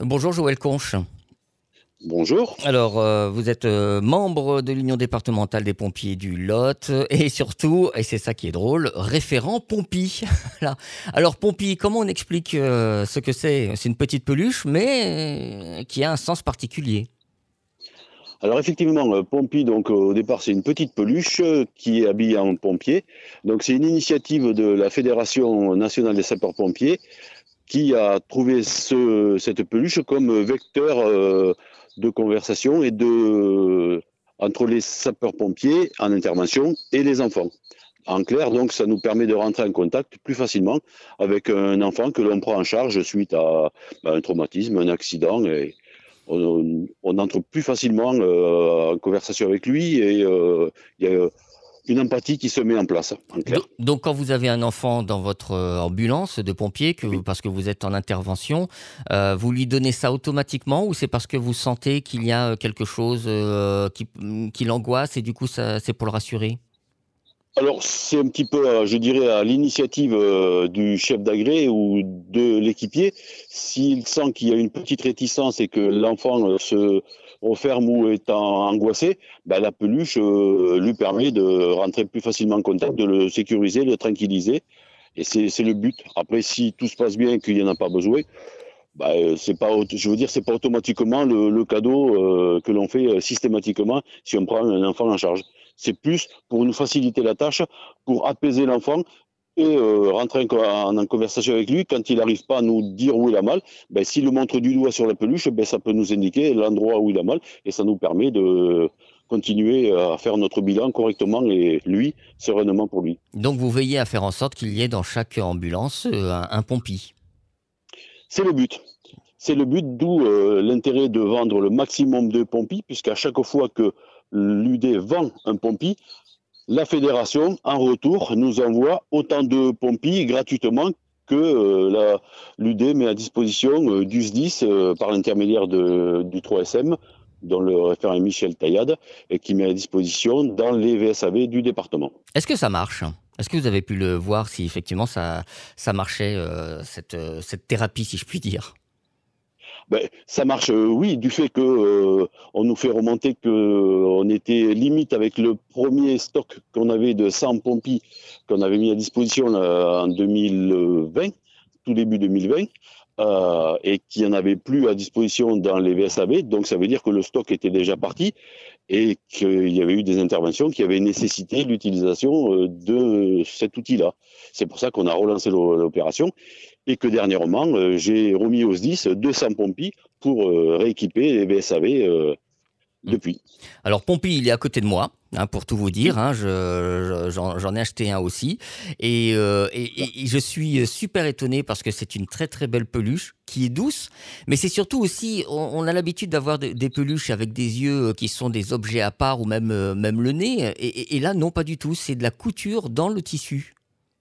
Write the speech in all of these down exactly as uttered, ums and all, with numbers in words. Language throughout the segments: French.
Bonjour Joël Conche. Bonjour. Alors, euh, vous êtes euh, membre de l'Union départementale des pompiers du Lot et surtout, et c'est ça qui est drôle, référent Pompi. Voilà. Alors Pompi, comment on explique euh, ce que c'est? C'est une petite peluche, mais euh, qui a un sens particulier. Alors effectivement, euh, Pompi, donc euh, au départ, c'est une petite peluche euh, qui est habillée en pompier. Donc c'est une initiative de la Fédération nationale des sapeurs-pompiers qui a trouvé ce- cette peluche comme vecteur euh, de conversation et de entre les sapeurs-pompiers en intervention et les enfants. En clair, donc, ça nous permet de rentrer en contact plus facilement avec un enfant que l'on prend en charge suite à, à un traumatisme, un accident, et on, on entre plus facilement euh, en conversation avec lui et euh, il y a une empathie qui se met en place, en Do- clair. Donc, quand vous avez un enfant dans votre euh, ambulance de pompier, que vous- Oui. parce que vous êtes en intervention, euh, vous lui donnez ça automatiquement ou c'est parce que vous sentez qu'il y a euh, quelque chose euh, qui, qui l'angoisse et du coup, ça, c'est pour le rassurer? Alors, c'est un petit peu, euh, je dirais, à l'initiative euh, du chef d'agré ou de l'équipier. S'il sent qu'il y a une petite réticence et que l'enfant euh, se referme ou est en- angoissé, ben, la peluche euh, lui permet de rentrer plus facilement en contact, de le sécuriser, de le tranquilliser. Et c'est c'est le but. Après, si tout se passe bien et qu'il n'y en a pas besoin, bah, euh, c'est pas, auto- je veux dire, c'est pas automatiquement le, le cadeau euh, que l'on fait euh, systématiquement si on prend un enfant en charge. C'est plus pour nous faciliter la tâche, pour apaiser l'enfant et euh, rentrer en, en conversation avec lui quand il n'arrive pas à nous dire où il a mal. Ben, s'il le montre du doigt sur la peluche, ben, ça peut nous indiquer l'endroit où il a mal et ça nous permet de continuer à faire notre bilan correctement et lui, sereinement pour lui. Donc vous veillez à faire en sorte qu'il y ait dans chaque ambulance euh, un, un pompi. C'est le but. C'est le but, d'où euh, l'intérêt de vendre le maximum de pompis, puisqu'à chaque fois que l'U D vend un pompi, la fédération, en retour, nous envoie autant de pompis gratuitement que euh, l'U D met à disposition euh, du S D I S euh, par l'intermédiaire de- du trois S M, dont le référent est Michel Taillade, et qui met à disposition dans les V S A V du département. Est-ce que ça marche? Est-ce que vous avez pu le voir si effectivement ça, ça marchait, euh, cette, euh, cette thérapie, si je puis dire? Ben, ça marche, euh, oui, du fait que euh, on nous fait remonter que euh, on était limite avec le premier stock qu'on avait de cent pompis qu'on avait mis à disposition euh, en deux mille vingt, tout début deux mille vingt, euh, et qu'il n'y en avait plus à disposition dans les V S A V. Donc ça veut dire que le stock était déjà parti et qu'il y avait eu des interventions qui avaient nécessité l'utilisation euh, de cet outil-là. C'est pour ça qu'on a relancé l'opération et que dernièrement, euh, j'ai remis au S D I S deux cents pompis pour euh, rééquiper les V S A V euh, Hmm. depuis. Alors Pompey, il est à côté de moi, hein, pour tout vous dire. Oui, Hein, je, je- j'en, j'en ai acheté un aussi. Et, euh, et- et- et je suis super étonné parce que c'est une très très belle peluche qui est douce. Mais c'est surtout aussi, on, on a l'habitude d'avoir de- des peluches avec des yeux euh, qui sont des objets à part ou même, euh, même le nez. Et, et- et là, non, pas du tout. C'est de la couture dans le tissu.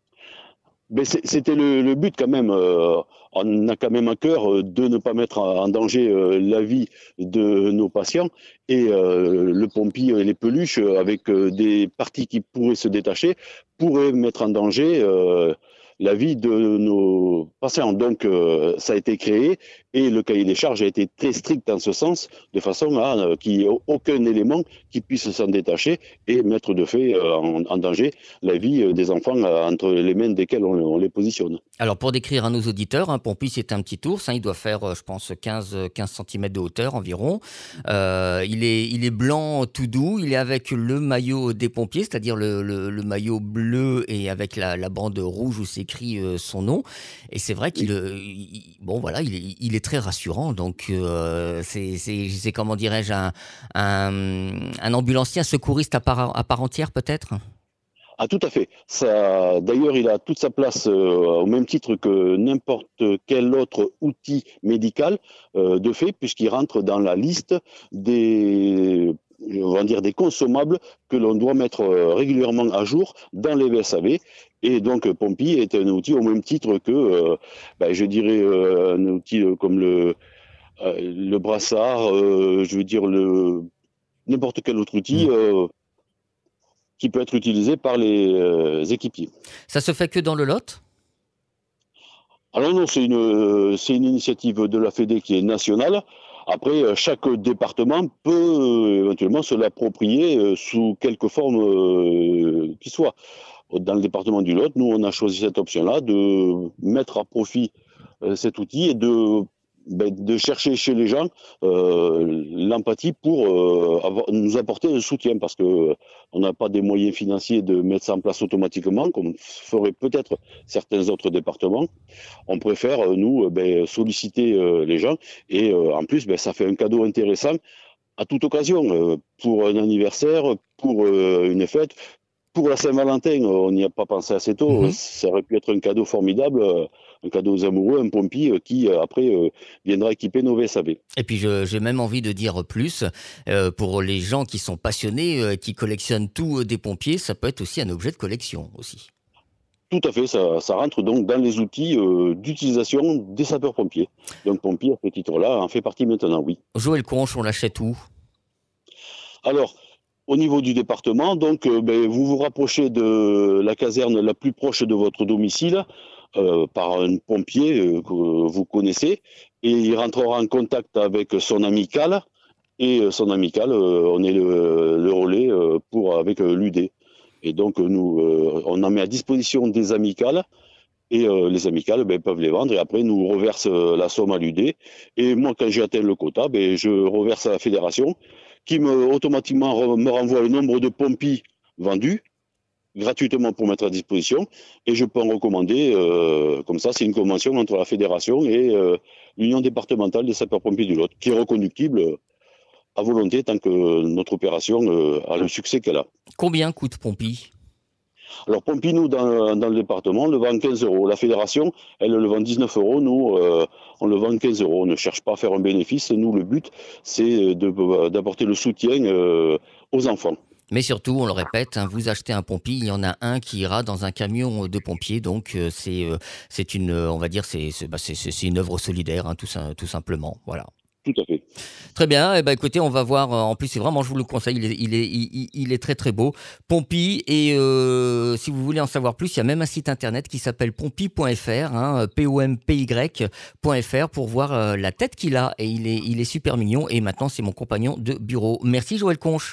mais c'était le, le, but quand même. Euh, on a quand même à cœur euh, de ne pas mettre en danger euh, la vie de nos patients et euh, le pompi et les peluches euh, avec euh, des parties qui pourraient se détacher pourraient mettre en danger euh, la vie de nos patients. Donc euh, ça a été créé et le cahier des charges a été très strict en ce sens, de façon à euh, qu'il n'y ait aucun élément qui puisse s'en détacher et mettre de fait euh, en, en danger la vie euh, des enfants euh, entre les mains desquels on, on les positionne. Alors pour décrire à nos auditeurs, un Pompis c'est un petit ours, hein, il doit faire euh, je pense quinze, quinze centimètres de hauteur environ. Euh, il, est, il est blanc tout doux, il est avec le maillot des pompiers, c'est-à-dire le, le- le maillot bleu et avec la, la bande rouge où s'écrit euh, son nom. Et c'est vrai qu'il Oui. euh, il- bon, voilà, il est, il est très rassurant, donc euh, c'est, c'est- c'est, comment dirais-je, un, un, un ambulancier, un secouriste à part, à part entière peut-être. Ah, tout à fait. Ça, d'ailleurs, il a toute sa place euh, au même titre que n'importe quel autre outil médical euh, de fait, puisqu'il rentre dans la liste des, on va dire, des consommables que l'on doit mettre euh, régulièrement à jour dans les V S A V. Et donc, Pompi est un outil au même titre que, euh, ben, je dirais, euh, un outil euh, comme le, euh, le brassard, euh, je veux dire, le, n'importe quel autre outil. Hmm. Euh, qui peut être utilisé par les euh, équipiers. Ça se fait que dans le Lot? Alors non, c'est une, c'est une initiative de la Fédé qui est nationale. Après, chaque département peut euh, éventuellement se l'approprier euh, sous quelque forme euh, qu'il soit. Dans le département du Lot, nous, on a choisi cette option-là de mettre à profit euh, cet outil et de, ben, de chercher chez les gens euh, l'empathie pour euh, avoir, nous apporter un soutien, parce que on n'a pas des moyens financiers de mettre ça en place automatiquement, comme ferait peut-être certains autres départements. On préfère, nous, ben, solliciter euh, les gens, et euh, en plus, ben, ça fait un cadeau intéressant à toute occasion, euh, pour un anniversaire, pour euh, une fête. Pour la Saint-Valentin, on n'y a pas pensé assez tôt. Mmh. Ça aurait pu être un cadeau formidable, euh, un cadeau aux amoureux, un pompier euh, qui, euh, après, euh, viendra équiper nos V S A V. Et puis je j'ai même envie de dire plus, heu, pour les gens qui sont passionnés, heu, qui collectionnent tout, heu, des pompiers, ça peut être aussi un objet de collection aussi. Tout à fait, ça, ça rentre donc dans les outils euh, d'utilisation des sapeurs-pompiers. Donc, pompier, à ce titre-là, en fait partie maintenant, oui. Joël Conche, on l'achète où? Alors, au niveau du département, donc, euh, ben, vous vous rapprochez de la caserne la plus proche de votre domicile euh, par un pompier euh, que vous connaissez, et il rentrera en contact avec son amicale, et euh, son amicale, euh, on est le, le relais euh, pour, avec euh, l'U D. Et donc, nous, euh, on en met à disposition des amicales, et euh, les amicales ben, peuvent les vendre, et après nous reverse euh, la somme à l'U D. Et moi, quand j'ai atteint le quota, ben, je reverse à la fédération, qui me automatiquement re- me renvoie le nombre de pompiers vendus gratuitement pour mettre à disposition, et je peux en recommander. Euh, comme ça, c'est une convention entre la fédération et euh, l'union départementale des sapeurs-pompiers du Lot, qui est reconductible euh, à volonté tant que notre opération euh, a le succès qu'elle a. Combien coûte Pompi? Alors, Pompinou, dans, dans le département, on le vend quinze euros. La fédération, elle le vend dix-neuf euros. Nous, euh, on le vend quinze euros. On ne cherche pas à faire un bénéfice. Nous, le but, c'est de- d'apporter le soutien euh, aux enfants. Mais surtout, on le répète, hein, vous achetez un pompi, il y en a un qui ira dans un camion de pompiers. Donc heu, c'est, heu, c'est une, heu, on va dire, c'est c'est bah, c'est c'est c'est une œuvre solidaire, hein, tout sim tout simplement, voilà. Tout à fait. Très bien, et ben écoutez, on va voir, heu, en plus, c'est vraiment, je vous le conseille, il est il est il il il est très, très beau. Pompi, et heu, si vous voulez en savoir plus, il y a même un site internet qui s'appelle pompi point f r, hein, P O M P Y point F R, pour voir, heu, la tête qu'il a, et il est il est super mignon, et maintenant c'est mon compagnon de bureau. Merci Joël Conche.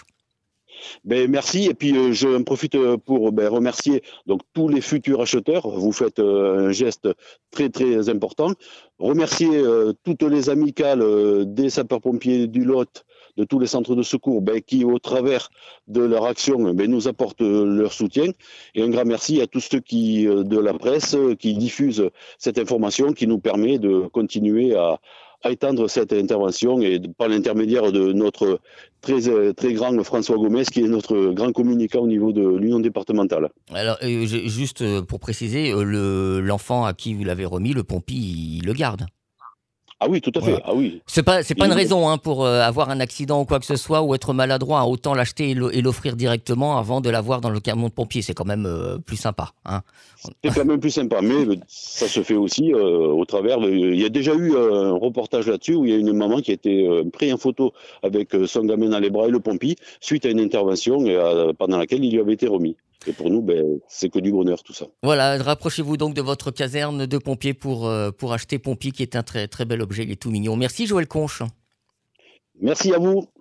Ben, merci. Et puis, euh, je en profite euh, pour ben, remercier donc, tous les futurs acheteurs. Vous faites euh, un geste très, très important. Remercier euh, toutes les amicales euh, des sapeurs-pompiers du Lot, de tous les centres de secours, ben, qui, au travers de leur action, ben, nous apportent euh, leur soutien. Et un grand merci à tous ceux qui, euh, de la presse, euh, qui diffusent cette information, qui nous permet de continuer à, à étendre cette intervention, et par l'intermédiaire de notre très, euh, très grand François Gomez, qui est notre grand communicant au niveau de l'Union départementale. Alors, heu, j'ai juste, heu, pour préciser, heu, le l'enfant à qui vous l'avez remis, le pompi, il le garde? Ah oui, tout à fait. Voilà. Ah oui. C'est pas c'est pas une Il- raison, hein, pour, heu, avoir un accident ou quoi que ce soit, ou être maladroit, hein. Autant l'acheter et le et l'offrir directement avant de l'avoir dans le camion de pompier. C'est quand même, heu, plus sympa, hein. C'est quand même plus sympa, mais euh, ça se fait aussi euh, au travers. de- Il y a déjà eu euh, un reportage là-dessus où il y a une maman qui a été euh, prise en photo avec euh, son gamin dans les bras et le pompier suite à une intervention et, euh, pendant laquelle il lui avait été remis. Et pour nous, ben, c'est que du bonheur tout ça. Voilà, rapprochez-vous donc de votre caserne de pompiers pour, heu, pour acheter Pompi, qui est un très, très bel objet. Il est tout mignon. Merci Joël Conche. Merci à vous.